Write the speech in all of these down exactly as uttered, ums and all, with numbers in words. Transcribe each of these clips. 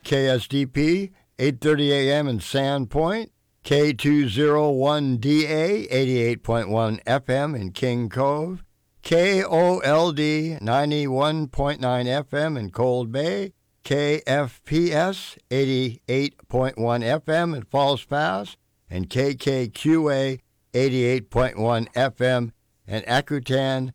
K S D P, eight thirty a.m. in Sandpoint, K two oh one D A, eighty-eight point one F M in King Cove, K O L D, ninety-one point nine F M in Cold Bay, K F P S, eighty-eight point one F M in Falls Pass, and K K Q A, eighty-eight point one F M in Akutan,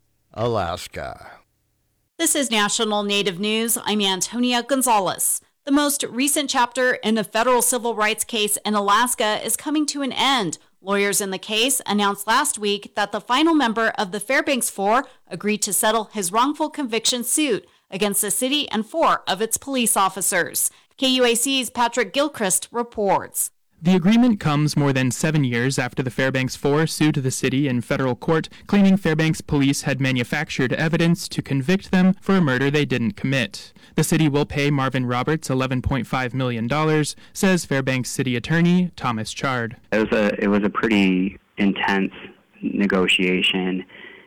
Alaska. This is National Native News. I'm Antonia Gonzalez. The most recent chapter in a federal civil rights case in Alaska is coming to an end. Lawyers in the case announced last week that the final member of the Fairbanks Four agreed to settle his wrongful conviction suit against the city and four of its police officers. K U A C's Patrick Gilchrist reports. The agreement comes more than seven years after the Fairbanks Four sued the city in federal court, claiming Fairbanks police had manufactured evidence to convict them for a murder they didn't commit. The city will pay Marvin Roberts eleven point five million dollars, says Fairbanks City Attorney Thomas Chard. It was a it was a pretty intense negotiation,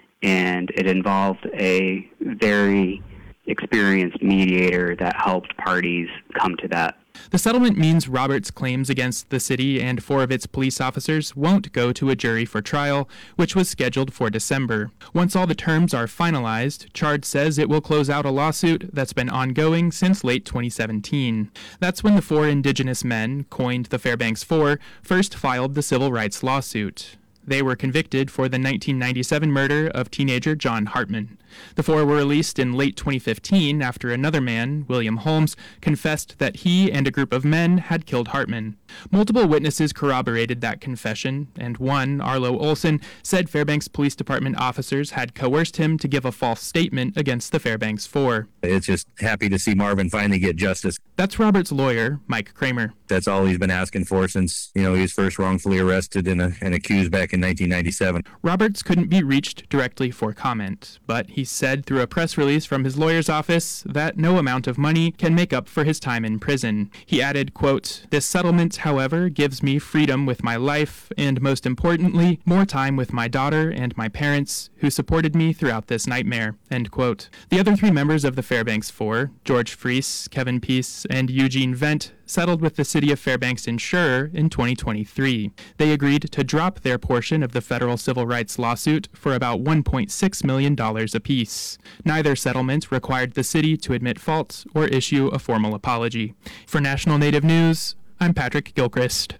and it involved a very experienced mediator that helped parties come to that. The settlement means Roberts' claims against the city and four of its police officers won't go to a jury for trial, which was scheduled for December. Once all the terms are finalized, Chard says it will close out a lawsuit that's been ongoing since late twenty seventeen. That's when the four indigenous men, coined the Fairbanks Four, first filed the civil rights lawsuit. They were convicted for the nineteen ninety-seven murder of teenager John Hartman. The four were released in late twenty fifteen after another man, William Holmes, confessed that he and a group of men had killed Hartman. Multiple witnesses corroborated that confession, and one, Arlo Olson, said Fairbanks Police Department officers had coerced him to give a false statement against the Fairbanks Four. It's just happy to see Marvin finally get justice. That's Robert's lawyer, Mike Kramer. That's all he's been asking for since, you know, he was first wrongfully arrested and, uh, and accused back in nineteen ninety-seven. Roberts couldn't be reached directly for comment, but he said through a press release from his lawyer's office that no amount of money can make up for his time in prison. He added, quote, "This settlement, however, gives me freedom with my life and, most importantly, more time with my daughter and my parents who supported me throughout this nightmare," end quote. The other three members of the Fairbanks Four, George Freese, Kevin Peace, and Eugene Vent, settled with the City of Fairbanks insurer in twenty twenty-three. They agreed to drop their portion of the federal civil rights lawsuit for about one point six million dollars apiece. Neither settlement required the city to admit fault or issue a formal apology. For National Native News, I'm Patrick Gilchrist.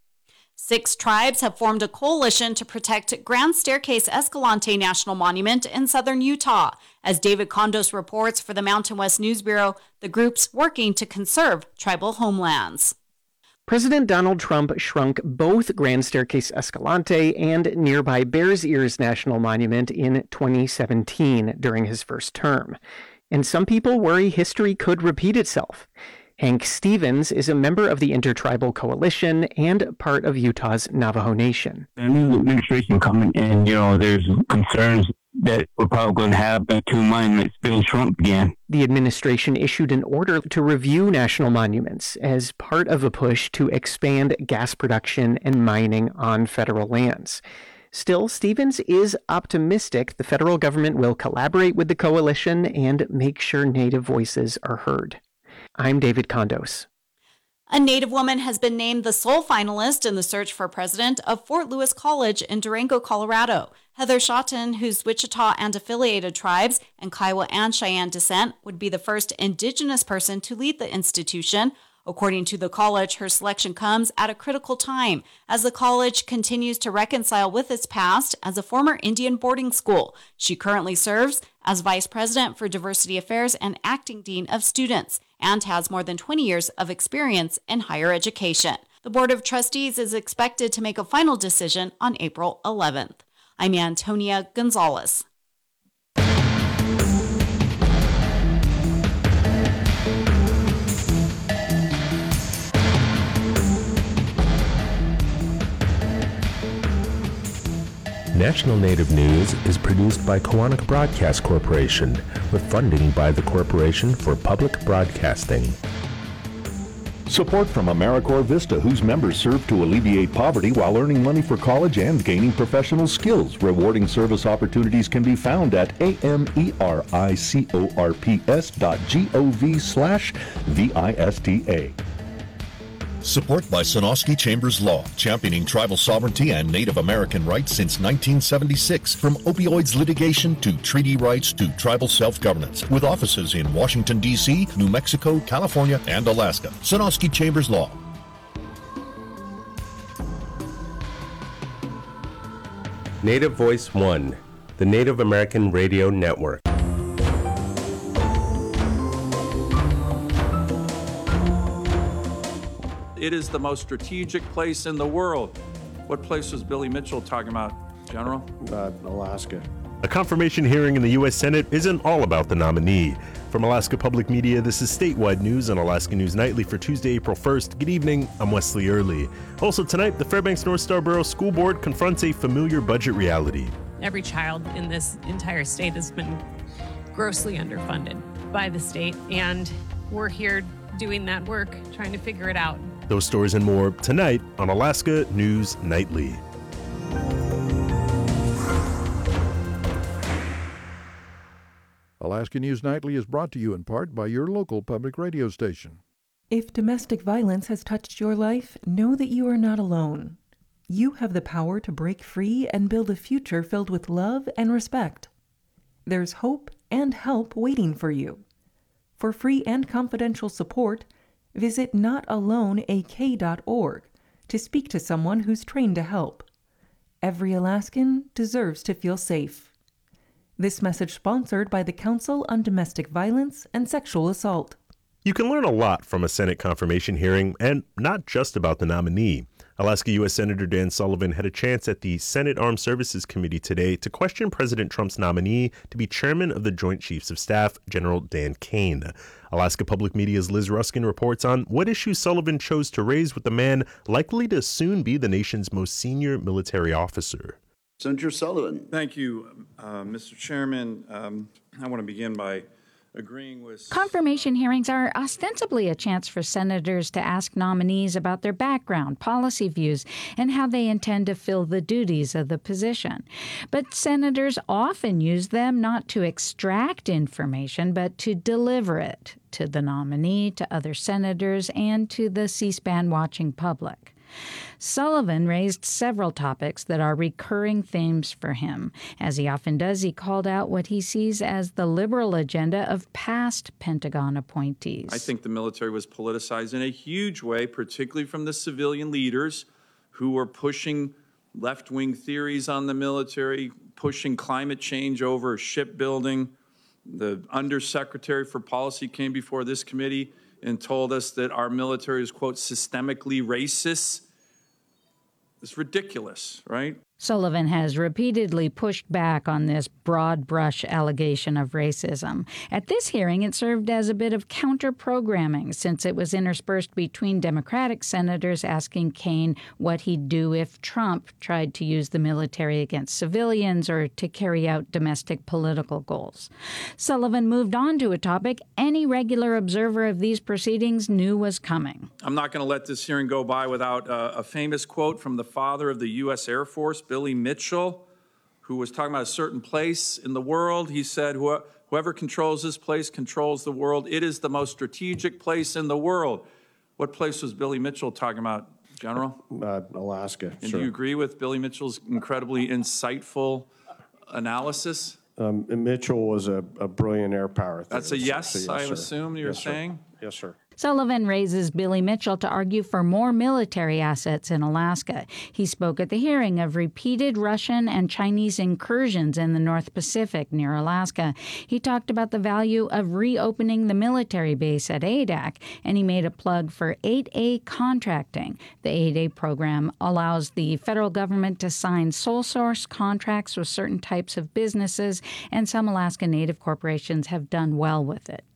Six tribes have formed a coalition to protect Grand Staircase Escalante National Monument in southern Utah. As David Condos reports for the Mountain West News Bureau, the group's working to conserve tribal homelands. President Donald Trump shrunk both Grand Staircase Escalante and nearby Bears Ears National Monument in twenty seventeen during his first term. And some people worry history could repeat itself. Hank Stevens is a member of the Intertribal Coalition and part of Utah's Navajo Nation. The new administration coming in, you know, there's concerns that we're probably going to have two monuments being shrunk again. The administration issued an order to review national monuments as part of a push to expand gas production and mining on federal lands. Still, Stevens is optimistic the federal government will collaborate with the coalition and make sure Native voices are heard. I'm David Condos. A Native woman has been named the sole finalist in the search for president of Fort Lewis College in Durango, Colorado. Heather Shotton, whose Wichita and affiliated tribes and Kiowa and Cheyenne descent, would be the first Indigenous person to lead the institution. According to the college, her selection comes at a critical time as the college continues to reconcile with its past as a former Indian boarding school. She currently serves as vice president for diversity affairs and acting dean of students and has more than twenty years of experience in higher education. The Board of Trustees is expected to make a final decision on April eleventh. I'm Antonia Gonzalez. National Native News is produced by Koahnic Broadcast Corporation with funding by the Corporation for Public Broadcasting. Support from AmeriCorps Vista, whose members serve to alleviate poverty while earning money for college and gaining professional skills. Rewarding service opportunities can be found at A-M-E-R-I-C-O-R-P-S dot G-O-V slash V-I-S-T-A. Support by Sonosky Chambers Law, championing tribal sovereignty and Native American rights since nineteen seventy-six. From opioids litigation to treaty rights to tribal self-governance. With offices in Washington, D C, New Mexico, California, and Alaska. Sonosky Chambers Law. Native Voice One, the Native American Radio Network. It is the most strategic place in the world. What place was Billy Mitchell talking about, General? Uh, Alaska. A confirmation hearing in the U S Senate isn't all about the nominee. From Alaska Public Media, this is Statewide News on Alaska News Nightly for Tuesday, April first. Good evening, I'm Wesley Early. Also tonight, the Fairbanks North Star Borough School Board confronts a familiar budget reality. Every child in this entire state has been grossly underfunded by the state, and we're here doing that work, trying to figure it out. Those stories and more tonight on Alaska News Nightly. Alaska News Nightly is brought to you in part by your local public radio station. If domestic violence has touched your life, know that you are not alone. You have the power to break free and build a future filled with love and respect. There's hope and help waiting for you. For free and confidential support, visit not alone A K dot org to speak to someone who's trained to help. Every Alaskan deserves to feel safe. This message sponsored by the Council on Domestic Violence and Sexual Assault. You can learn a lot from a Senate confirmation hearing, and not just about the nominee. Alaska U S Senator Dan Sullivan had a chance at the Senate Armed Services Committee today to question President Trump's nominee to be chairman of the Joint Chiefs of Staff, General Dan Kane. Alaska Public Media's Liz Ruskin reports on what issues Sullivan chose to raise with the man likely to soon be the nation's most senior military officer. Senator Sullivan. Thank you, uh, Mister Chairman. Um, I want to begin by agreeing with... Confirmation hearings are ostensibly a chance for senators to ask nominees about their background, policy views, and how they intend to fill the duties of the position. But senators often use them not to extract information, but to deliver it to the nominee, to other senators, and to the C-SPAN watching public. Sullivan raised several topics that are recurring themes for him. As he often does, he called out what he sees as the liberal agenda of past Pentagon appointees. I think the military was politicized in a huge way, particularly from the civilian leaders who were pushing left-wing theories on the military, pushing climate change over shipbuilding. The Undersecretary for Policy came before this committee and told us that our military is, quote, systemically racist. It's ridiculous, right? Sullivan has repeatedly pushed back on this broad-brush allegation of racism. At this hearing, it served as a bit of counter-programming, since it was interspersed between Democratic senators asking Kane what he'd do if Trump tried to use the military against civilians or to carry out domestic political goals. Sullivan moved on to a topic any regular observer of these proceedings knew was coming. I'm not going to let this hearing go by without uh, a famous quote from the father of the U S Air Force, Billy Mitchell, who was talking about a certain place in the world. He said, whoever controls this place controls the world. It is the most strategic place in the world. What place was Billy Mitchell talking about, General? Uh, Alaska. And sure. do you agree with Billy Mitchell's incredibly insightful analysis? Um, Mitchell was a, a brilliant air power theorist. That's a yes, so yes I sir. assume you're yes, saying? Sir. Yes, sir. Sullivan raises Billy Mitchell to argue for more military assets in Alaska. He spoke at the hearing of repeated Russian and Chinese incursions in the North Pacific near Alaska. He talked about the value of reopening the military base at A D A C, and he made a plug for eight A contracting. The eight A program allows the federal government to sign sole source contracts with certain types of businesses, and some Alaska Native corporations have done well with it.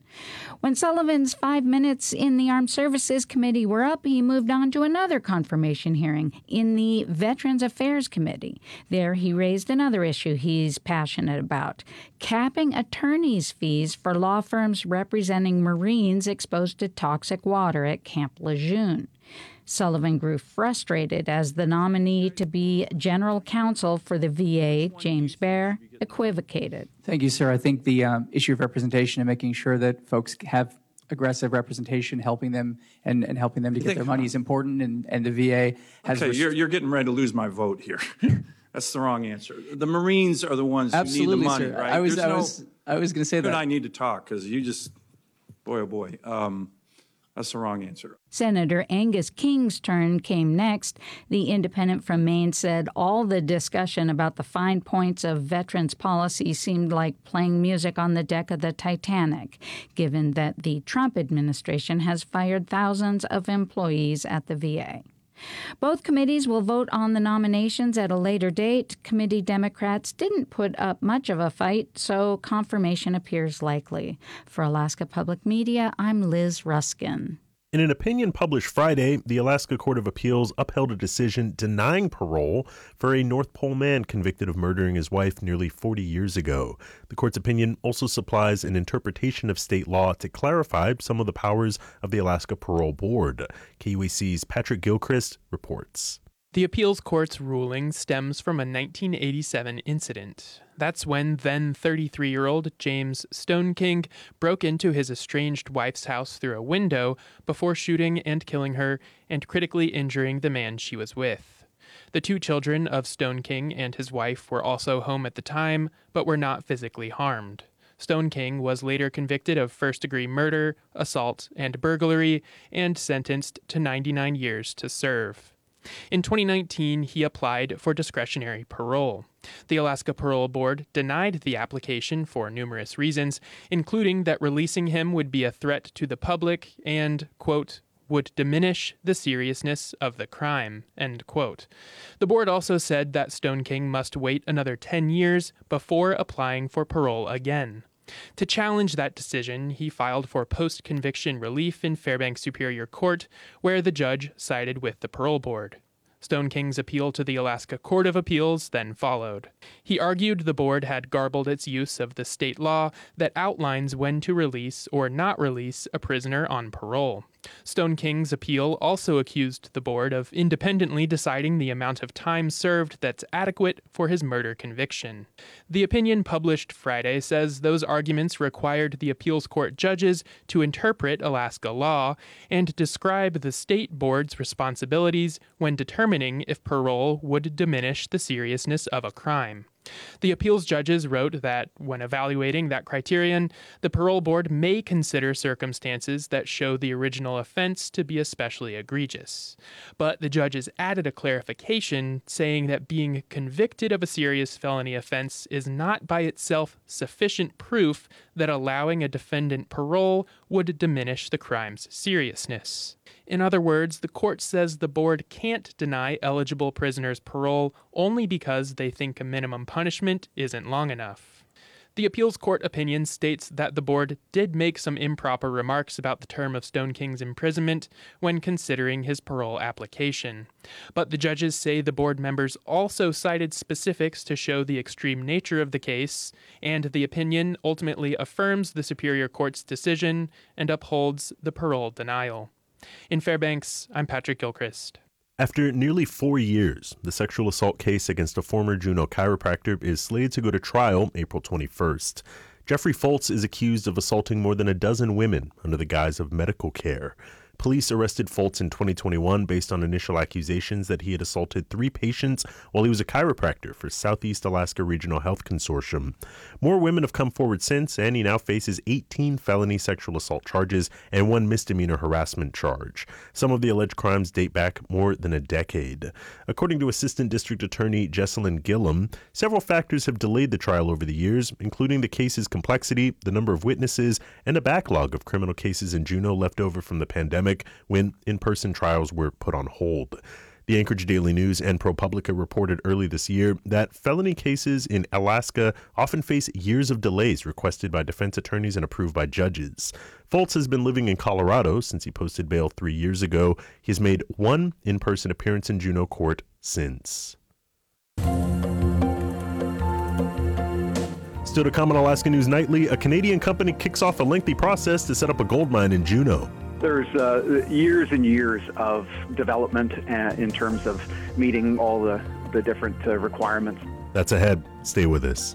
When Sullivan's five minutes in the Armed Services Committee were up, he moved on to another confirmation hearing in the Veterans Affairs Committee. There he raised another issue he's passionate about, capping attorneys' fees for law firms representing Marines exposed to toxic water at Camp Lejeune. Sullivan grew frustrated as the nominee to be general counsel for the V A, James Baer, equivocated. Thank you, sir. I think the um, issue of representation and making sure that folks have aggressive representation, helping them and, and helping them to get their money is important, and, and the V A has... Okay, rest- you're, you're getting ready to lose my vote here. That's the wrong answer. The Marines are the ones Absolutely, who need the money, sir. right? I was, There's I no, was, I was going to say you that. and I need to talk because you just, boy, oh boy. Um, That's the wrong answer. Senator Angus King's turn came next. The independent from Maine said all the discussion about the fine points of veterans policy seemed like playing music on the deck of the Titanic, given that the Trump administration has fired thousands of employees at the V A. Both committees will vote on the nominations at a later date. Committee Democrats didn't put up much of a fight, so confirmation appears likely. For Alaska Public Media, I'm Liz Ruskin. In an opinion published Friday, the Alaska Court of Appeals upheld a decision denying parole for a North Pole man convicted of murdering his wife nearly forty years ago. The court's opinion also supplies an interpretation of state law to clarify some of the powers of the Alaska Parole Board. K U A C's Patrick Gilchrist reports. The appeals court's ruling stems from a nineteen eighty-seven incident. That's when then thirty-three-year-old James Stoneking broke into his estranged wife's house through a window before shooting and killing her and critically injuring the man she was with. The two children of Stoneking and his wife were also home at the time, but were not physically harmed. Stoneking was later convicted of first-degree murder, assault, and burglary, and sentenced to ninety-nine years to serve. In twenty nineteen, he applied for discretionary parole. The Alaska Parole Board denied the application for numerous reasons, including that releasing him would be a threat to the public and, quote, would diminish the seriousness of the crime, end quote. The board also said that Stoneking must wait another ten years before applying for parole again. To challenge that decision, he filed for post-conviction relief in Fairbanks Superior Court, where the judge sided with the parole board. Stoneking's appeal to the Alaska Court of Appeals then followed. He argued the board had garbled its use of the state law that outlines when to release or not release a prisoner on parole. Stoneking's appeal also accused the board of independently deciding the amount of time served that's adequate for his murder conviction. The opinion published Friday says those arguments required the appeals court judges to interpret Alaska law and describe the state board's responsibilities when determining if parole would diminish the seriousness of a crime. The appeals judges wrote that, when evaluating that criterion, the parole board may consider circumstances that show the original offense to be especially egregious. But the judges added a clarification, saying that being convicted of a serious felony offense is not by itself sufficient proof that allowing a defendant parole would diminish the crime's seriousness. In other words, the court says the board can't deny eligible prisoners parole only because they think a minimum punishment isn't long enough. The appeals court opinion states that the board did make some improper remarks about the term of Stoneking's imprisonment when considering his parole application. But the judges say the board members also cited specifics to show the extreme nature of the case, and the opinion ultimately affirms the Superior Court's decision and upholds the parole denial. In Fairbanks, I'm Patrick Gilchrist. After nearly four years, the sexual assault case against a former Juneau chiropractor is slated to go to trial April twenty-first. Jeffrey Foltz is accused of assaulting more than a dozen women under the guise of medical care. Police arrested Foltz in twenty twenty-one based on initial accusations that he had assaulted three patients while he was a chiropractor for Southeast Alaska Regional Health Consortium. More women have come forward since, and he now faces eighteen felony sexual assault charges and one misdemeanor harassment charge. Some of the alleged crimes date back more than a decade. According to Assistant District Attorney Jesselyn Gillum, several factors have delayed the trial over the years, including the case's complexity, the number of witnesses, and a backlog of criminal cases in Juneau left over from the pandemic when in-person trials were put on hold. The Anchorage Daily News and ProPublica reported early this year that felony cases in Alaska often face years of delays requested by defense attorneys and approved by judges. Foltz has been living in Colorado since he posted bail three years ago. He has made one in-person appearance in Juneau Court since. Still to come on Alaska News Nightly, a Canadian company kicks off a lengthy process to set up a gold mine in Juneau. There's uh, years and years of development uh, in terms of meeting all the, the different uh, requirements. That's ahead. Stay with us.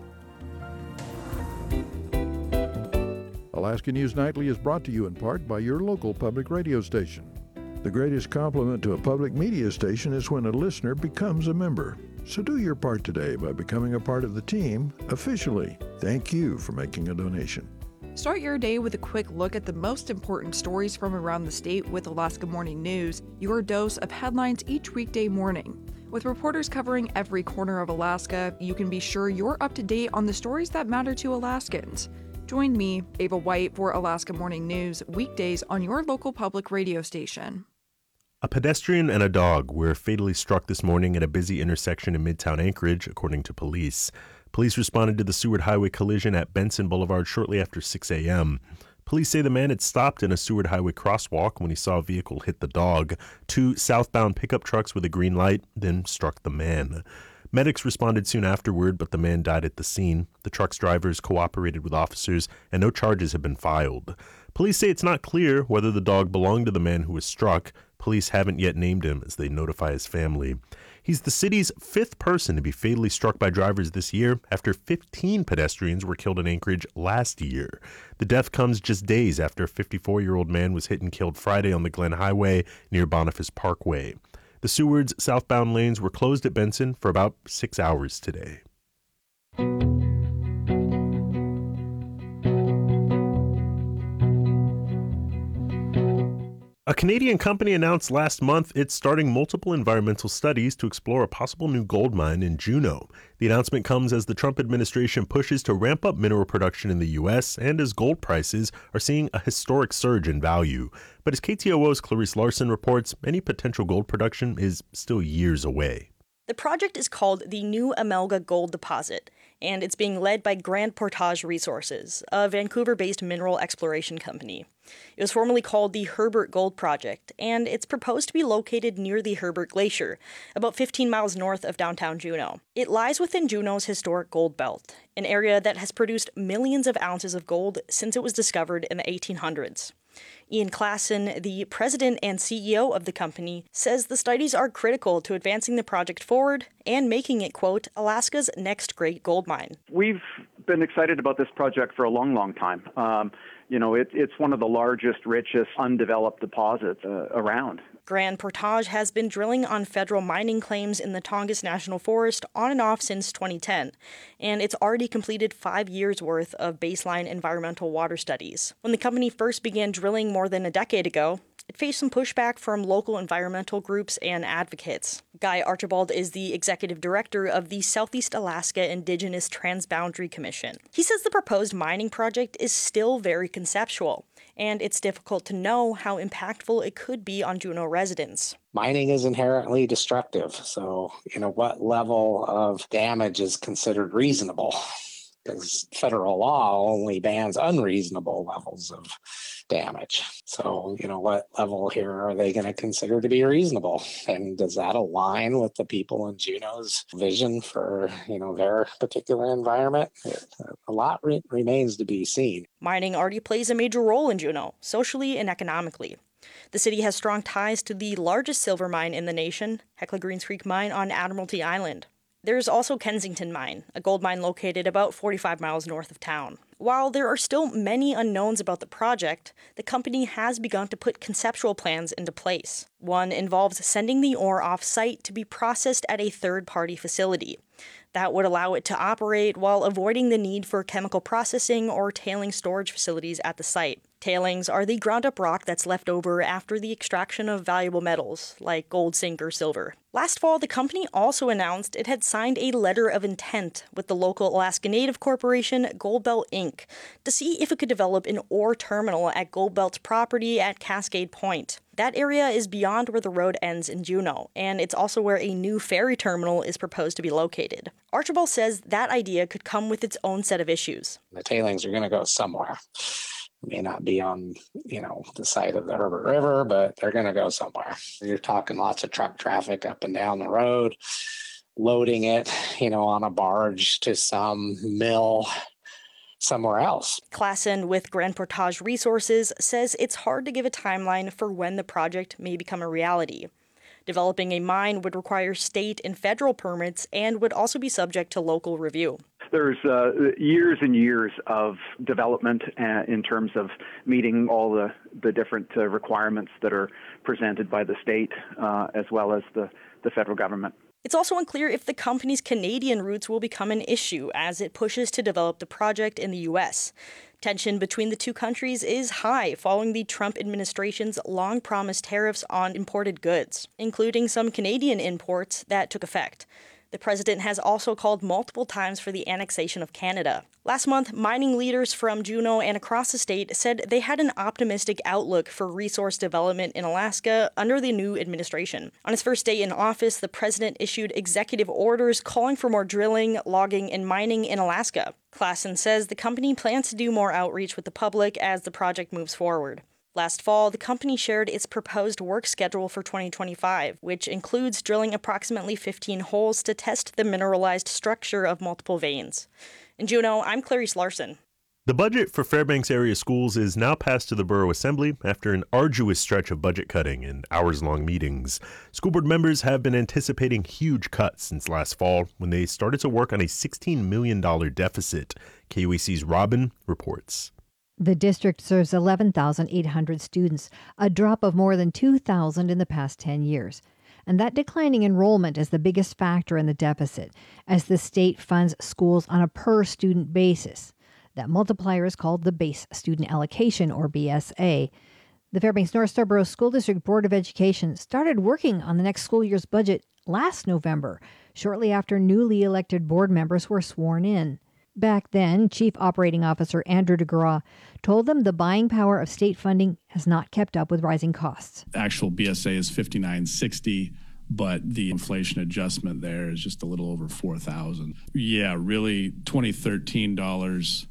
Alaska News Nightly is brought to you in part by your local public radio station. The greatest compliment to a public media station is when a listener becomes a member. So do your part today by becoming a part of the team officially. Thank you for making a donation. Start your day with a quick look at the most important stories from around the state with Alaska Morning News, your dose of headlines each weekday morning. With reporters covering every corner of Alaska, you can be sure you're up to date on the stories that matter to Alaskans. Join me, Ava White, for Alaska Morning News, weekdays on your local public radio station. A pedestrian and a dog were fatally struck this morning at a busy intersection in Midtown Anchorage, according to police. Police responded to the Seward Highway collision at Benson Boulevard shortly after six a.m. Police say the man had stopped in a Seward Highway crosswalk when he saw a vehicle hit the dog. Two southbound pickup trucks with a green light then struck the man. Medics responded soon afterward, but the man died at the scene. The truck's drivers cooperated with officers, and no charges have been filed. Police say it's not clear whether the dog belonged to the man who was struck. Police haven't yet named him as they notify his family. He's the city's fifth person to be fatally struck by drivers this year after fifteen pedestrians were killed in Anchorage last year. The death comes just days after a fifty-four-year-old man was hit and killed Friday on the Glen Highway near Boniface Parkway. The Seward's southbound lanes were closed at Benson for about six hours today. A Canadian company announced last month it's starting multiple environmental studies to explore a possible new gold mine in Juneau. The announcement comes as the Trump administration pushes to ramp up mineral production in the U S and as gold prices are seeing a historic surge in value. But as K T O O's Clarice Larson reports, any potential gold production is still years away. The project is called the New Amelga Gold Deposit, and it's being led by Grand Portage Resources, a Vancouver-based mineral exploration company. It was formerly called the Herbert Gold Project, and it's proposed to be located near the Herbert Glacier, about fifteen miles north of downtown Juneau. It lies within Juneau's historic gold belt, an area that has produced millions of ounces of gold since it was discovered in the eighteen hundreds. Ian Klassen, the president and C E O of the company, says the studies are critical to advancing the project forward and making it, quote, Alaska's next great gold mine. We've been excited about this project for a long, long time. Um, you know, it, it's one of the largest, richest, undeveloped deposits uh, around. Grand Portage has been drilling on federal mining claims in the Tongass National Forest on and off since twenty ten, and it's already completed five years' worth of baseline environmental water studies. When the company first began drilling more than a decade ago, it faced some pushback from local environmental groups and advocates. Guy Archibald is the executive director of the Southeast Alaska Indigenous Transboundary Commission. He says the proposed mining project is still very conceptual, and it's difficult to know how impactful it could be on Juneau residents. Mining is inherently destructive, so, you know, what level of damage is considered reasonable? Because federal law only bans unreasonable levels of damage. So, you know, what level here are they going to consider to be reasonable? And does that align with the people in Juneau's vision for, you know, their particular environment? It, a lot re- remains to be seen. Mining already plays a major role in Juneau, socially and economically. The city has strong ties to the largest silver mine in the nation, Hecla Greens Creek Mine on Admiralty Island. There's also Kensington Mine, a gold mine located about forty-five miles north of town. While there are still many unknowns about the project, the company has begun to put conceptual plans into place. One involves sending the ore off-site to be processed at a third-party facility. That would allow it to operate while avoiding the need for chemical processing or tailing storage facilities at the site. Tailings are the ground-up rock that's left over after the extraction of valuable metals, like gold, zinc, or silver. Last fall, the company also announced it had signed a letter of intent with the local Alaska Native corporation, Goldbelt Incorporated, to see if it could develop an ore terminal at Goldbelt's property at Cascade Point. That area is beyond where the road ends in Juneau, and it's also where a new ferry terminal is proposed to be located. Archibald says that idea could come with its own set of issues. The tailings are going to go somewhere. It may not be on, you know, the side of the Herbert River, but they're going to go somewhere. You're talking lots of truck traffic up and down the road, loading it, you know, on a barge to some mill somewhere else. Klassen with Grand Portage Resources says it's hard to give a timeline for when the project may become a reality. Developing a mine would require state and federal permits and would also be subject to local review. There's uh, years and years of development uh, in terms of meeting all the, the different uh, requirements that are presented by the state uh, as well as the, the federal government. It's also unclear if the company's Canadian roots will become an issue as it pushes to develop the project in the U S. Tension between the two countries is high following the Trump administration's long-promised tariffs on imported goods, including some Canadian imports that took effect. The president has also called multiple times for the annexation of Canada. Last month, mining leaders from Juneau and across the state said they had an optimistic outlook for resource development in Alaska under the new administration. On his first day in office, the president issued executive orders calling for more drilling, logging, and mining in Alaska. Klassen says the company plans to do more outreach with the public as the project moves forward. Last fall, the company shared its proposed work schedule for twenty twenty-five, which includes drilling approximately fifteen holes to test the mineralized structure of multiple veins. In Juneau, I'm Clarice Larson. The budget for Fairbanks area schools is now passed to the Borough Assembly after an arduous stretch of budget cutting and hours-long meetings. School board members have been anticipating huge cuts since last fall when they started to work on a sixteen million dollars deficit. K U A C's Robin reports. The district serves eleven thousand eight hundred students, a drop of more than two thousand in the past ten years. And that declining enrollment is the biggest factor in the deficit, as the state funds schools on a per-student basis. That multiplier is called the Base Student Allocation, or B S A. The Fairbanks North Scarborough School District Board of Education started working on the next school year's budget last November, shortly after newly elected board members were sworn in. Back then, Chief Operating Officer Andrew DeGraw told them the buying power of state funding has not kept up with rising costs. The actual B S A is fifty-nine sixty, but the inflation adjustment there is just a little over four thousand. Yeah, really, twenty thirteen dollars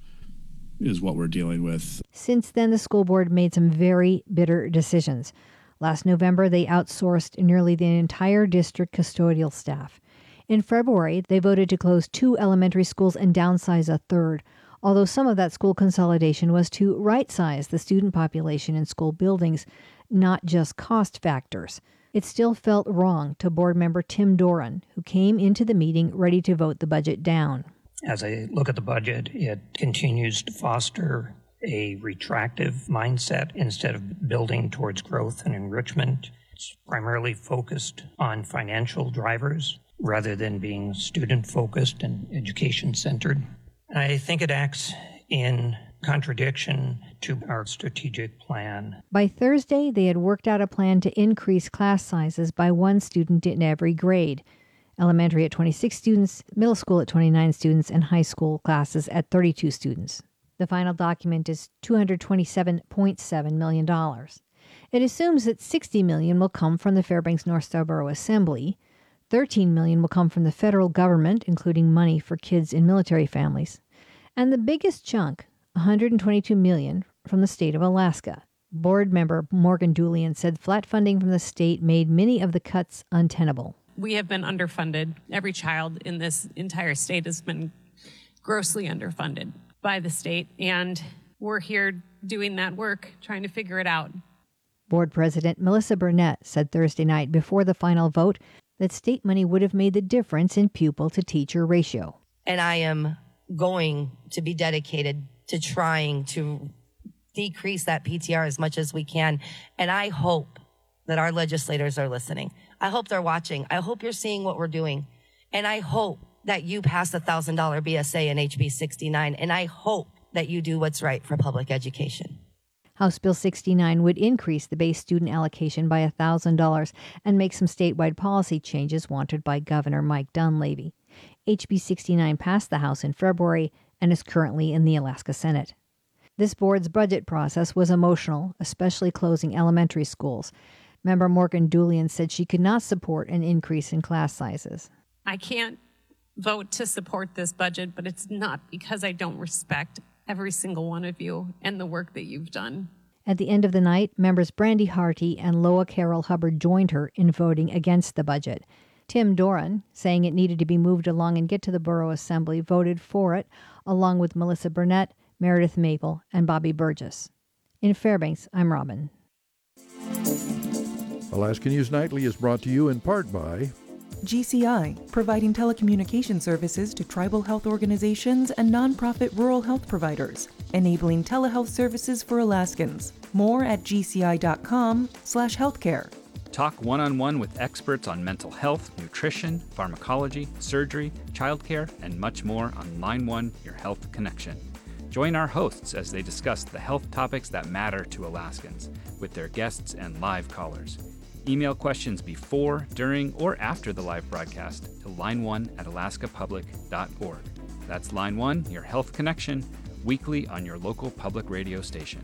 is what we're dealing with. Since then, the school board made some very bitter decisions. Last November, they outsourced nearly the entire district custodial staff. In February, they voted to close two elementary schools and downsize a third, although some of that school consolidation was to right-size the student population in school buildings, not just cost factors. It still felt wrong to board member Tim Doran, who came into the meeting ready to vote the budget down. As I look at the budget, it continues to foster a retractive mindset instead of building towards growth and enrichment. It's primarily focused on financial drivers rather than being student-focused and education-centered. I think it acts in contradiction to our strategic plan. By Thursday, they had worked out a plan to increase class sizes by one student in every grade. Elementary at twenty-six students, middle school at twenty-nine students, and high school classes at thirty-two students. The final document is two hundred twenty-seven point seven million dollars. It assumes that sixty million dollars will come from the Fairbanks North Scarborough Assembly, thirteen million dollars will come from the federal government, including money for kids in military families, and the biggest chunk, one hundred twenty-two million dollars, from the state of Alaska. Board member Morgan Julian said flat funding from the state made many of the cuts untenable. We have been underfunded. Every child in this entire state has been grossly underfunded by the state, and we're here doing that work, trying to figure it out. Board President Melissa Burnett said Thursday night before the final vote that state money would have made the difference in pupil-to-teacher ratio. And I am going to be dedicated to trying to decrease that P T R as much as we can. And I hope that our legislators are listening. I hope they're watching. I hope you're seeing what we're doing. And I hope that you pass the one thousand dollars B S A and H B sixty-nine. And I hope that you do what's right for public education. House Bill sixty-nine would increase the base student allocation by one thousand dollars and make some statewide policy changes wanted by Governor Mike Dunleavy. H B sixty-nine passed the House in February and is currently in the Alaska Senate. This board's budget process was emotional, especially closing elementary schools. Member Morgan Doolean said she could not support an increase in class sizes. I can't vote to support this budget, but it's not because I don't respect every single one of you and the work that you've done. At the end of the night, members Brandy Harty and Loa Carroll Hubbard joined her in voting against the budget. Tim Doran, saying it needed to be moved along and get to the Borough Assembly, voted for it, along with Melissa Burnett, Meredith Maple, and Bobby Burgess. In Fairbanks, I'm Robin. Alaska News Nightly is brought to you in part by G C I, providing telecommunication services to tribal health organizations and nonprofit rural health providers, enabling telehealth services for Alaskans. More at gci.com slash healthcare. Talk one-on-one with experts on mental health, nutrition, pharmacology, surgery, childcare, and much more on Line One, Your Health Connection. Join our hosts as they discuss the health topics that matter to Alaskans with their guests and live callers. Email questions before, during, or after the live broadcast to line one at alaska public dot org. That's Line One, Your Health Connection, weekly on your local public radio station.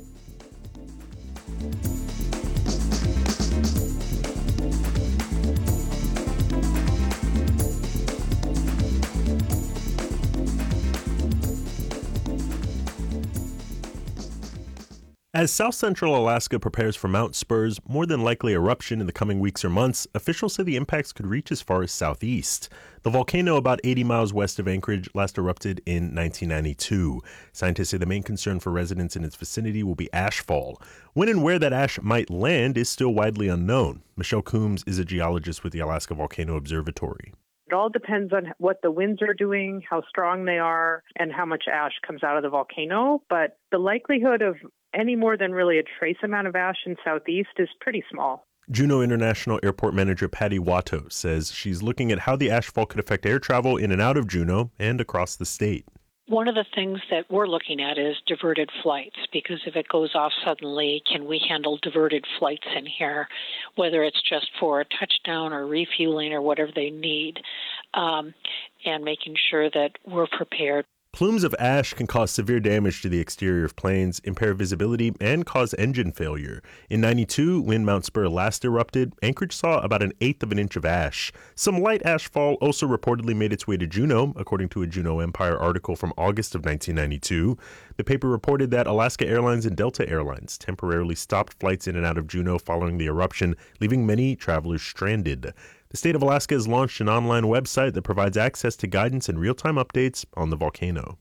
As South Central Alaska prepares for Mount Spur's more than likely eruption in the coming weeks or months, officials say the impacts could reach as far as southeast. The volcano, about eighty miles west of Anchorage, last erupted in nineteen ninety-two. Scientists say the main concern for residents in its vicinity will be ashfall. When and where that ash might land is still widely unknown. Michelle Coombs is a geologist with the Alaska Volcano Observatory. It all depends on what the winds are doing, how strong they are, and how much ash comes out of the volcano. But the likelihood of any more than really a trace amount of ash in southeast is pretty small. Juneau International Airport Manager Patty Watto says she's looking at how the ashfall could affect air travel in and out of Juneau and across the state. One of the things that we're looking at is diverted flights, because if it goes off suddenly, can we handle diverted flights in here, whether it's just for a touchdown or refueling or whatever they need, um, and making sure that we're prepared. Plumes of ash can cause severe damage to the exterior of planes, impair visibility, and cause engine failure. In ninety-two, when Mount Spur last erupted, Anchorage saw about an eighth of an inch of ash. Some light ashfall also reportedly made its way to Juneau, according to a Juneau Empire article from August of nineteen ninety-two. The paper reported that Alaska Airlines and Delta Airlines temporarily stopped flights in and out of Juneau following the eruption, leaving many travelers stranded. The state of Alaska has launched an online website that provides access to guidance and real-time updates on the volcano.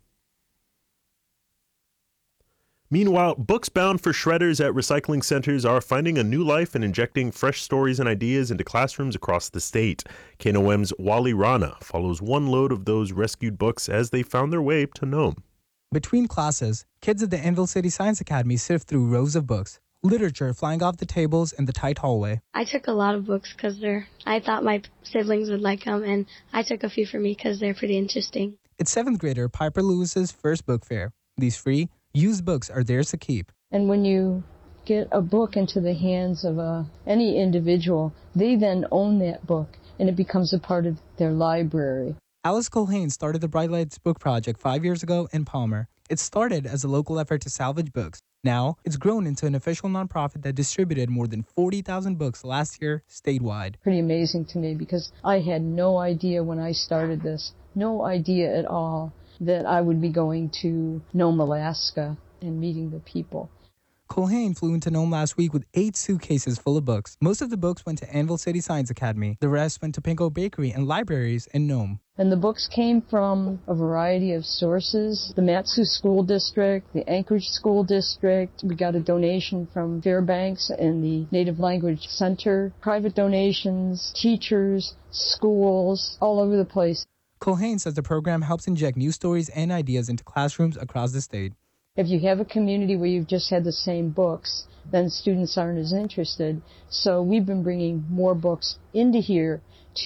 Meanwhile, books bound for shredders at recycling centers are finding a new life and injecting fresh stories and ideas into classrooms across the state. K N O M's Wally Rana follows one load of those rescued books as they found their way to Nome. Between classes, kids at the Anvil City Science Academy sift through rows of books, literature flying off the tables in the tight hallway. I took a lot of books because they're, I thought my siblings would like them, and I took a few for me because they're pretty interesting. It's seventh grader Piper Lewis's first book fair. These free, used books are theirs to keep. And when you get a book into the hands of a, any individual, they then own that book, and it becomes a part of their library. Alice Colhane started the Bright Lights Book Project five years ago in Palmer. It started as a local effort to salvage books. Now, it's grown into an official nonprofit that distributed more than forty thousand books last year statewide. Pretty amazing to me, because I had no idea when I started this, no idea at all that I would be going to Nome, Alaska and meeting the people. Colhane flew into Nome last week with eight suitcases full of books. Most of the books went to Anvil City Science Academy. The rest went to Pinko Bakery and libraries in Nome. And the books came from a variety of sources. The Matsu School District, the Anchorage School District. We got a donation from Fairbanks and the Native Language Center. Private donations, teachers, schools, all over the place. Colhane says the program helps inject new stories and ideas into classrooms across the state. If you have a community where you've just had the same books, then students aren't as interested. So we've been bringing more books into here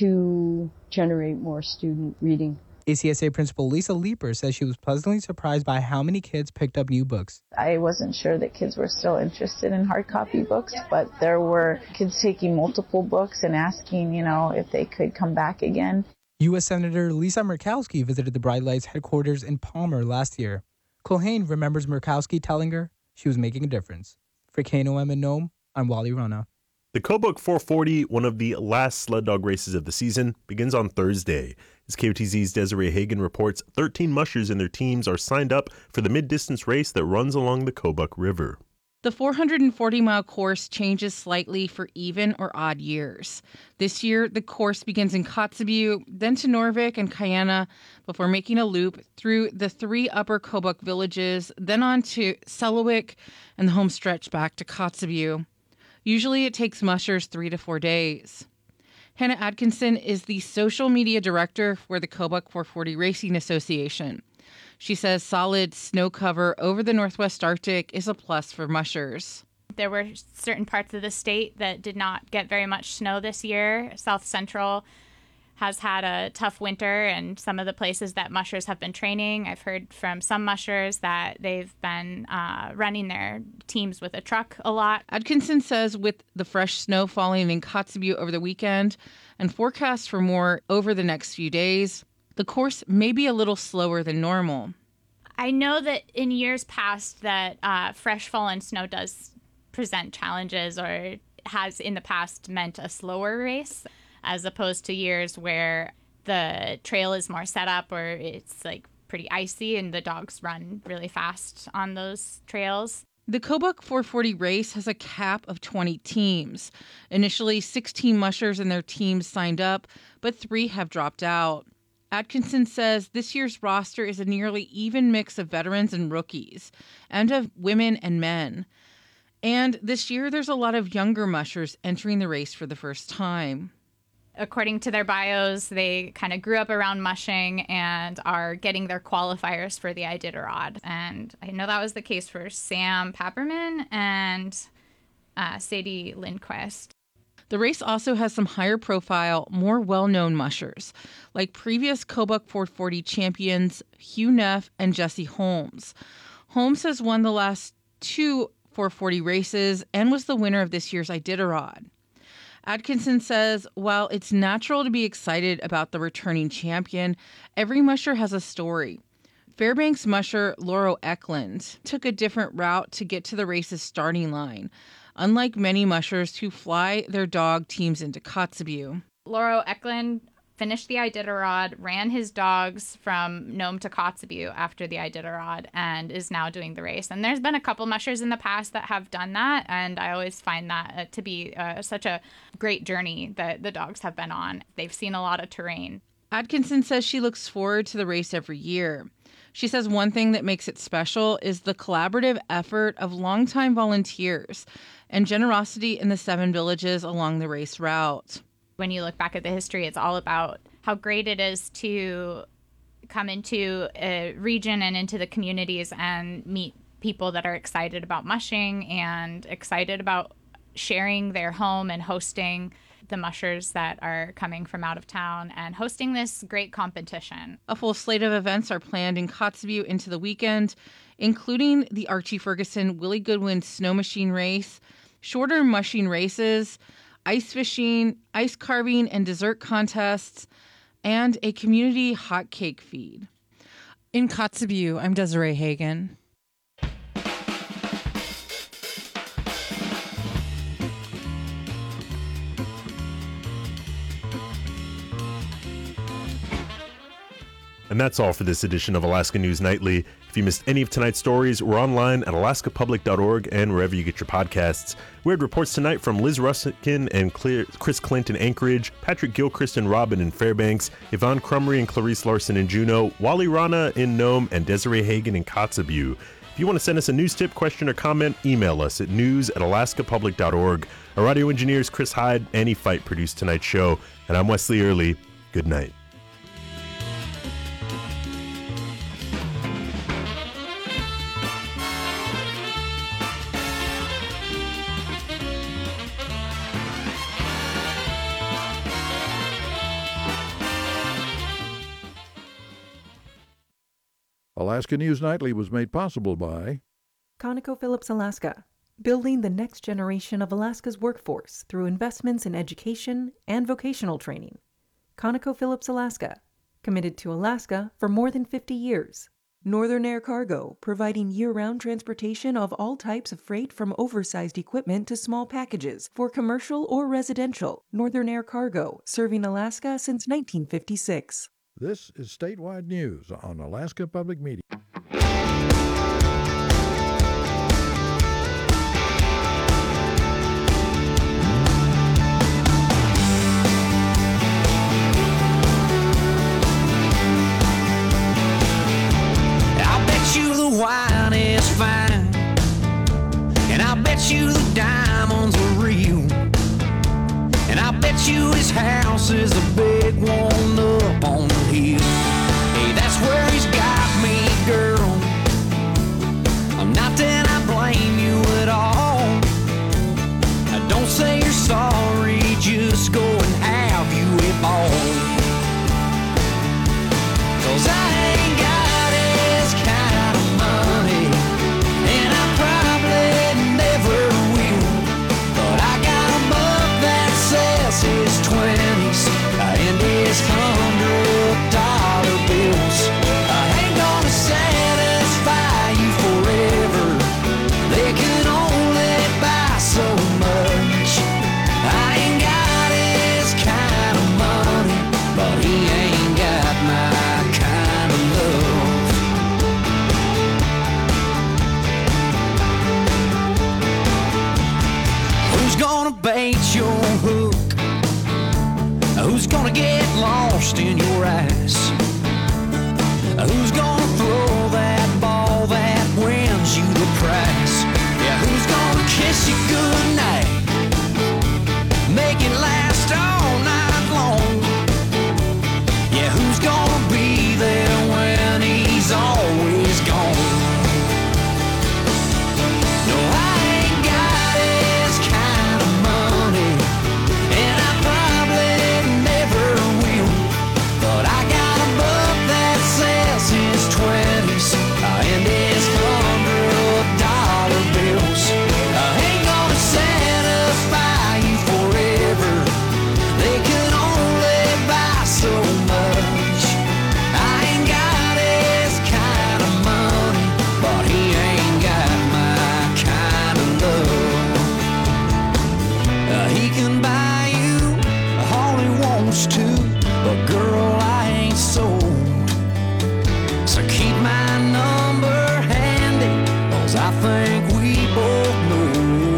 to generate more student reading. A C S A Principal Lisa Leeper says she was pleasantly surprised by how many kids picked up new books. I wasn't sure that kids were still interested in hard copy books, but there were kids taking multiple books and asking, you know, if they could come back again. U S Senator Lisa Murkowski visited the Bright Lights headquarters in Palmer last year. Culhane remembers Murkowski telling her she was making a difference. For K N O M in Nome, I'm Wally Rana. The Kobuk four forty, one of the last sled dog races of the season, begins on Thursday. As K O T Z's Desiree Hagan reports, thirteen mushers and their teams are signed up for the mid-distance race that runs along the Kobuk River. The four hundred forty mile course changes slightly for even or odd years. This year, the course begins in Kotzebue, then to Norvik and Kayana, before making a loop through the three upper Kobuk villages, then on to Selawik and the home stretch back to Kotzebue. Usually it takes mushers three to four days. Hannah Atkinson is the social media director for the Kobuk four forty Racing Association. She says solid snow cover over the Northwest Arctic is a plus for mushers. There were certain parts of the state that did not get very much snow this year. South Central has had a tough winter, and some of the places that mushers have been training, I've heard from some mushers that they've been uh, running their teams with a truck a lot. Atkinson says with the fresh snow falling in Kotzebue over the weekend and forecasts for more over the next few days, the course may be a little slower than normal. I know that in years past that uh, fresh fallen snow does present challenges, or has in the past meant a slower race, as opposed to years where the trail is more set up or it's like pretty icy and the dogs run really fast on those trails. The Kobuk four forty race has a cap of twenty teams. Initially, sixteen mushers and their teams signed up, but three have dropped out. Atkinson says this year's roster is a nearly even mix of veterans and rookies, and of women and men. And this year, there's a lot of younger mushers entering the race for the first time. According to their bios, they kind of grew up around mushing and are getting their qualifiers for the Iditarod. And I know that was the case for Sam Papperman and uh, Sadie Lindquist. The race also has some higher profile, more well-known mushers, like previous Kobuk four forty champions Hugh Neff and Jesse Holmes. Holmes has won the last two four forty races and was the winner of this year's Iditarod. Atkinson says, while it's natural to be excited about the returning champion, every musher has a story. Fairbanks musher Laurel Eklund took a different route to get to the race's starting line, unlike many mushers who fly their dog teams into Kotzebue. Laurel Eklund finished the Iditarod, ran his dogs from Nome to Kotzebue after the Iditarod, and is now doing the race. And there's been a couple mushers in the past that have done that, and I always find that uh, to be uh, such a great journey that the dogs have been on. They've seen a lot of terrain. Atkinson says she looks forward to the race every year. She says one thing that makes it special is the collaborative effort of longtime volunteers and generosity in the seven villages along the race route. When you look back at the history, it's all about how great it is to come into a region and into the communities and meet people that are excited about mushing and excited about sharing their home and hosting the mushers that are coming from out of town and hosting this great competition. A full slate of events are planned in Kotzebue into the weekend, including the Archie Ferguson Willie Goodwin Snow Machine Race, shorter mushing races, ice fishing, ice carving and dessert contests, and a community hot cake feed. In Kotzebue, I'm Desiree Hagan. And that's all for this edition of Alaska News Nightly. If you missed any of tonight's stories, we're online at alaska public dot org and wherever you get your podcasts. We had reports tonight from Liz Ruskin and Chris Clint in Anchorage, Patrick Gilchrist and Robin in Fairbanks, Yvonne Crumry and Clarice Larson in Juneau, Wally Rana in Nome, and Desiree Hagan in Kotzebue. If you want to send us a news tip, question, or comment, email us at news at alaska public dot org. Our audio engineers Chris Hyde, Annie Fight produced tonight's show, and I'm Wesley Early. Good night. Alaska News Nightly was made possible by ConocoPhillips Alaska, building the next generation of Alaska's workforce through investments in education and vocational training. ConocoPhillips Alaska, committed to Alaska for more than fifty years. Northern Air Cargo, providing year-round transportation of all types of freight from oversized equipment to small packages for commercial or residential. Northern Air Cargo, serving Alaska since nineteen fifty-six. This is Statewide News on Alaska Public Media. Wine is fine, and I bet you the diamonds are real, and I bet you his house is a big one up on the hill. Hey, that's where he's got me, girl. Not that I blame you at all. Don't say you're sorry, just go and have you a ball. 'Cause I ain't got his kind of money, and I probably never will. But I got a buck that says his twenties and his hundred dollar bills. I ain't gonna satisfy you forever. They can only buy so much. I ain't got his kind of money, but he ain't got my kind of love. Who's gonna bait your hook? Who's gonna get lost in your eyes? Who's gonna throw that ball that wins you the prize? Yeah, who's gonna kiss you goodnight, make it last all night long? Yeah, who's gonna be there when he's always gone? No, I ain't got his kind of money, and I probably never will. But I got a buck that says his twenties and his hundred dollar bills. I ain't gonna satisfy you forever. They can only buy so much. I ain't got his kind of money, but he ain't got my kind of love. Uh, he can buy you all he wants to, but girl, I ain't sold. So keep my number handy, 'cause I think we both know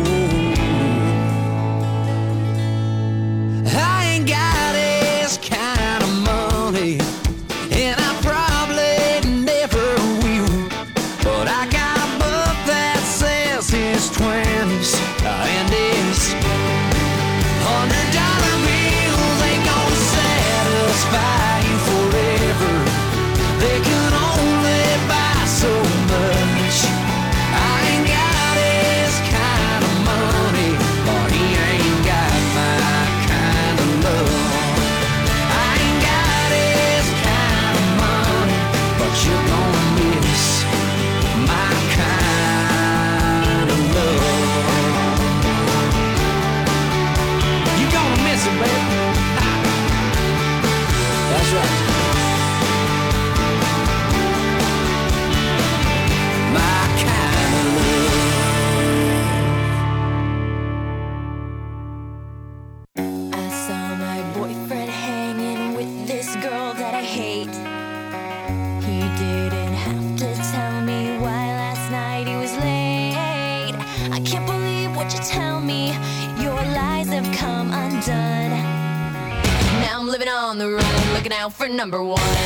I ain't got his kind of money, and I probably never will. But I got a buck that says his twenties and his hundred dollar bills ain't gonna satisfy you forever. They can only buy so much. I ain't got his kind of money, but he ain't got my kind of love. I ain't got his kind of money, but you're gonna miss my kind of love. You're gonna miss it, baby. That's right. My kind of love. I saw my boyfriend hanging with this girl that I hate. He didn't have to tell me why last night he was late. I can't believe what you tell me. Your lies have come undone. Now I'm living on the run, looking out for number one.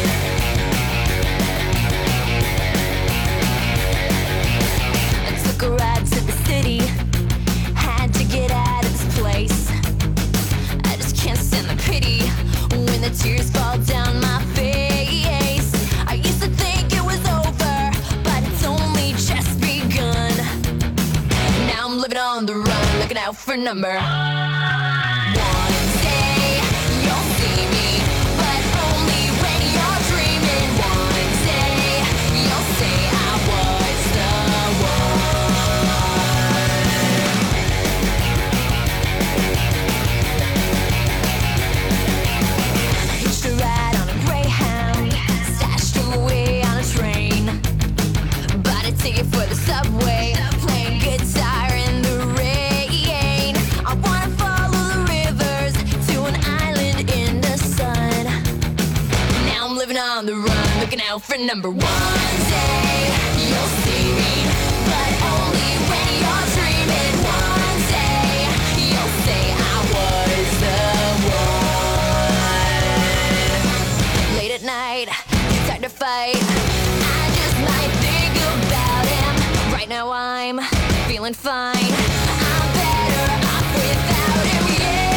I took a ride to the city, had to get out of this place. I just can't stand the pity when the tears fall down my face. I used to think it was over, but it's only just begun. Now I'm living on the run, looking out for number one. Day you'll see me, but only when you're dreaming. One day you'll say I was the one. I hitched a ride on a Greyhound, stashed away on a train. out for number one. One day you'll see me, but only when you're dreaming. One day you'll say I was the one. Late at night, time to fight. I just might think about him. Right now I'm feeling fine. I'm better off without him, yeah.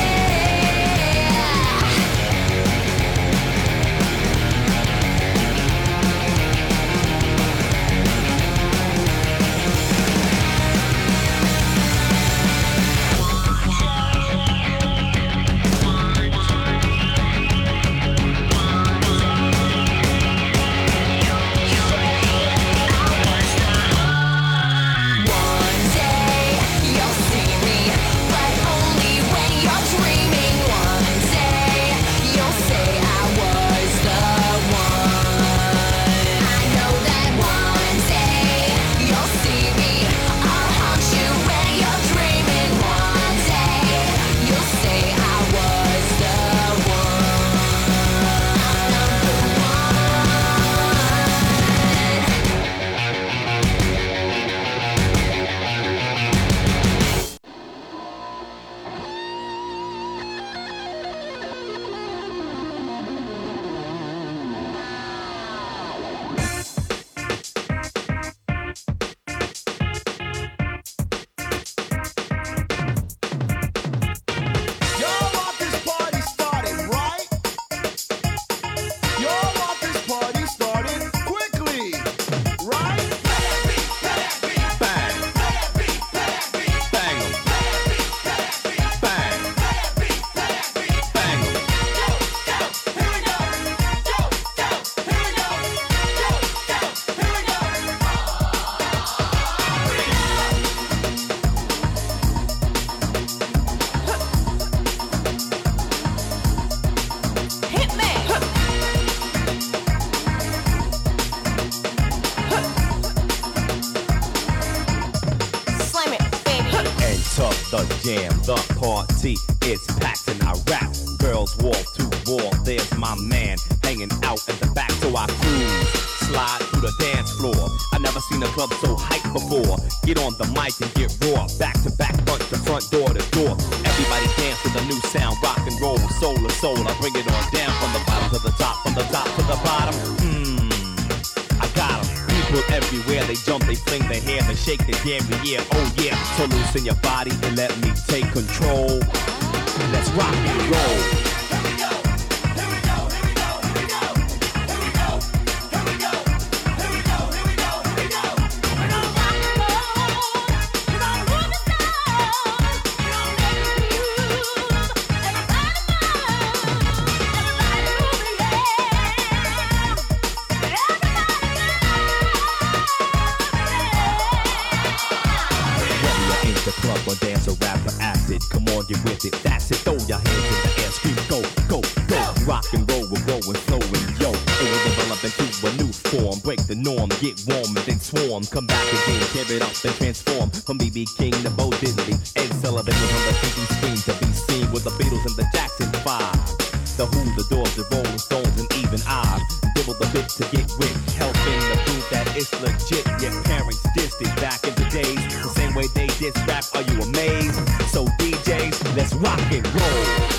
The jam, the party, it's packed and I rap. Girls wall to wall, there's my man hanging out at the back, so I cruise, slide through the dance floor. I never seen a club so hyped before. Get on the mic and get raw, back to back, front to front, door to door. Everybody dance to the new sound, rock and roll, soul to soul. I bring it on down from the bottom to the top, from the top to the bottom. Mmm, I got 'em. People everywhere, they jump, they fling their hair, they shake their damn yeah, oh yeah. So loosen your body and let me take control. Let's rock and roll. Club or dance or rap or acid, come on, get with it, that's it. Throw your hands in the air, scream, go, go, go. Rock and roll, we're going slow and yo. It will develop into a new form, break the norm, get warm and then swarm. Come back again, tear it up and transform. From B B King to Bo Diddley, Ed Sullivan was on the T V screen to be seen with the Beatles and the Jackson Five. The Who, the Doors, the Rolling Stones, and even I dibble the bit to get rich, helping to prove that it's legit. Your parents dissed it back in the days, the same way they diss rap. Are you amazed? So D Js, let's rock and roll.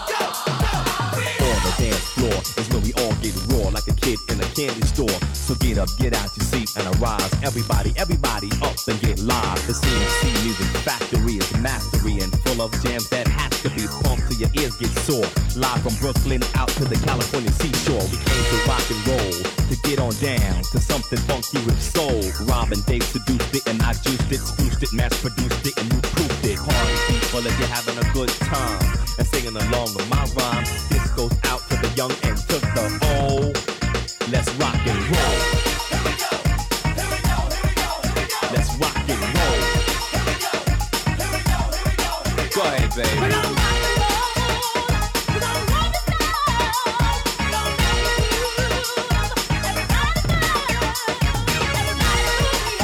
Candy store, so get Get up, get out your seat and arise. Everybody, everybody up and get live. The C M C Music Factory is mastery and full of jams that has to be pumped till your ears get sore. Live from Brooklyn out to the California seashore. We came to rock and roll, to get on down to something funky with soul. Robin Dave seduced it and I juiced it, spruced it, mass produced it and you proofed it. Party people if you're having a good time and singing along with my rhyme. This goes out to the young and to the old. Let's rock and roll. Here we go, here we go, here we go, here we go. Let's rock and roll. Here we go, here we go, here we go, here we go. Go ahead, baby. We're gonna rock and roll. We're gonna roll the stars. We're gonna make it move. Everybody dance. Everybody move,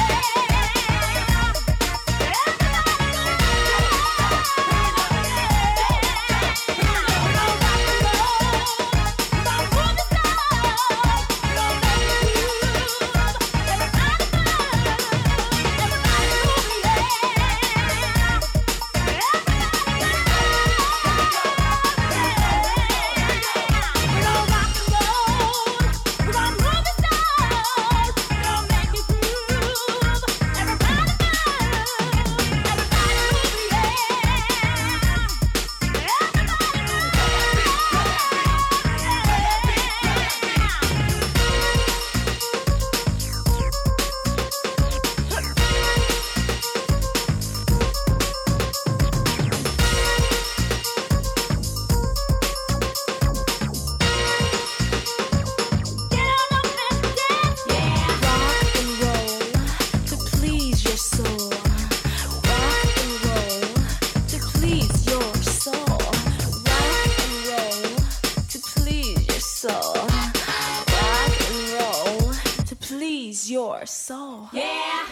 your soul. Yeah.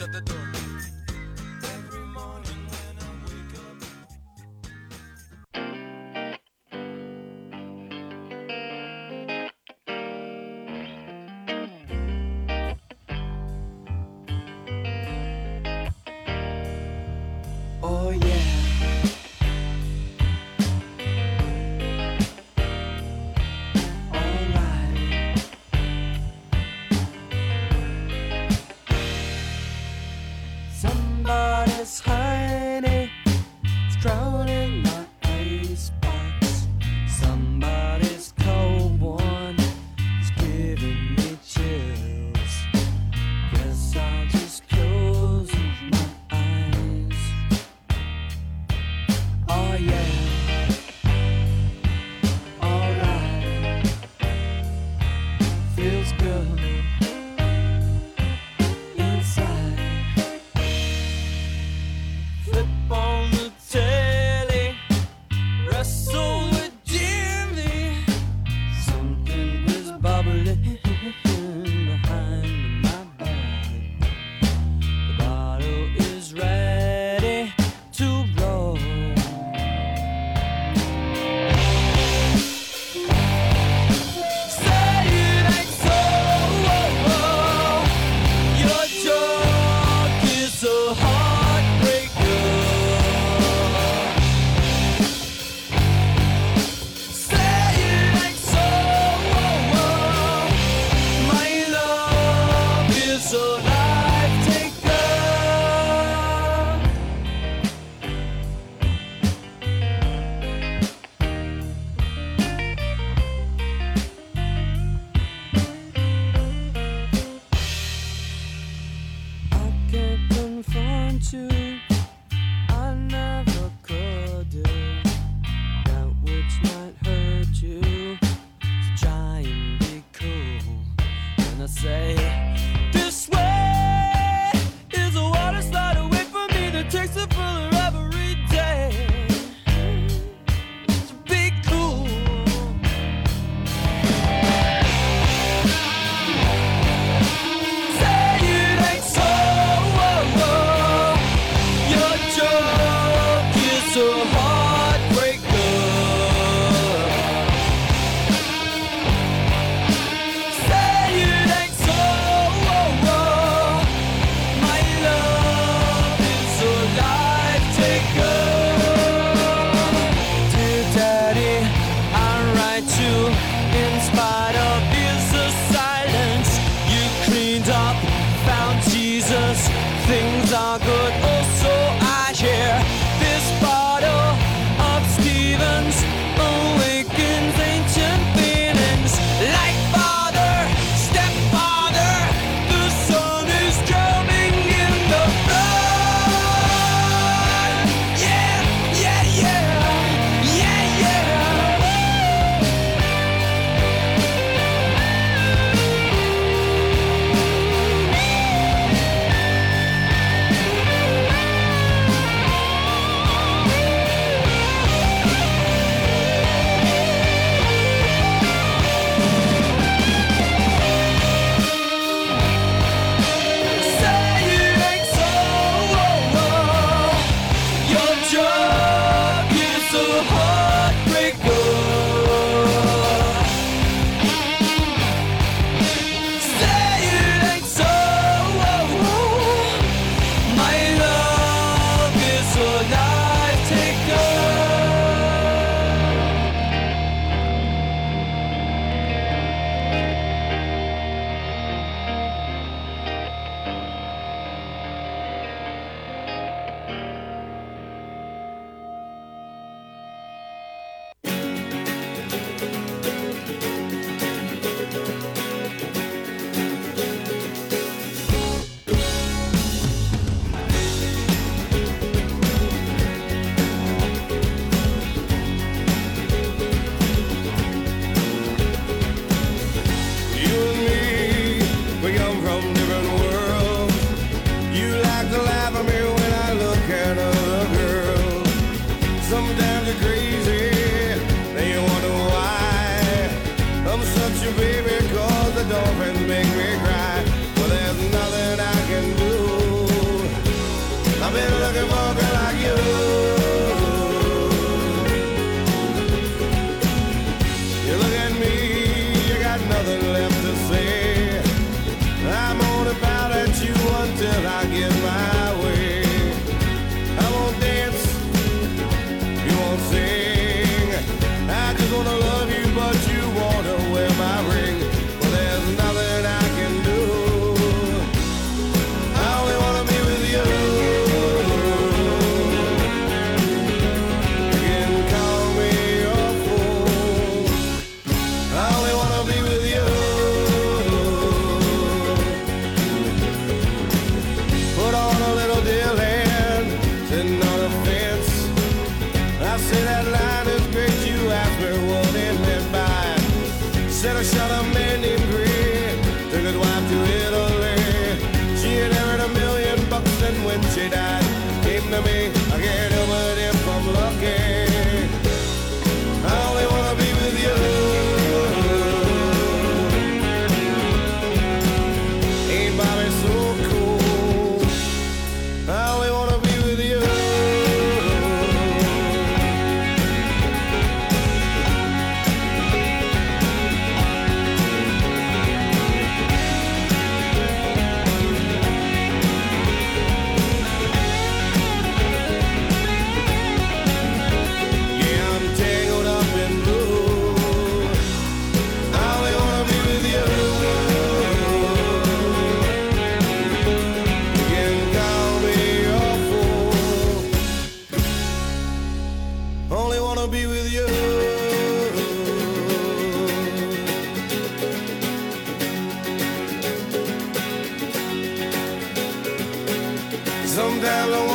shut the door. Every morning when I wake up. Oh yeah. Somebody's honey is drowning my icebox. Somebody's cold one is giving me chills. Guess I'll just close my eyes. Oh yeah, alright, feels good inside. Flip on the telly, wrestle with Jimmy. Something is bubbling behind my back. The bottle is ready to blow. Say it ain't so. Your joke is a heartbreaker. Say it ain't so. My love is a life taker. I can't confront you. I never could do that which might hurt you. So try and be cool. And I say, this way is a water slide away from me that takes a fuller every day. So be cool. Say it ain't so. Your joke is a heartbreaker. Say it ain't so. My love is a life taker. Dear Daddy, I write you in spite of his silence. You cleaned up, found Jesus. Things are good, oh so I hear. This bottle of Stevens awakens ancient feelings. Like father, stepfather, the sun is drumming in the blood. Yeah, yeah, yeah, yeah, yeah. Say it ain't so. Your joke is a heartbreaker. Say it ain't so. My love is a life taker. You and me, we come from different worlds. You like to laugh at me when I look at other girls. Sometimes you're crazy, then you wonder why. I'm such a baby cause the dolphins make me cry. Well, there's nothing I can do. Sometimes I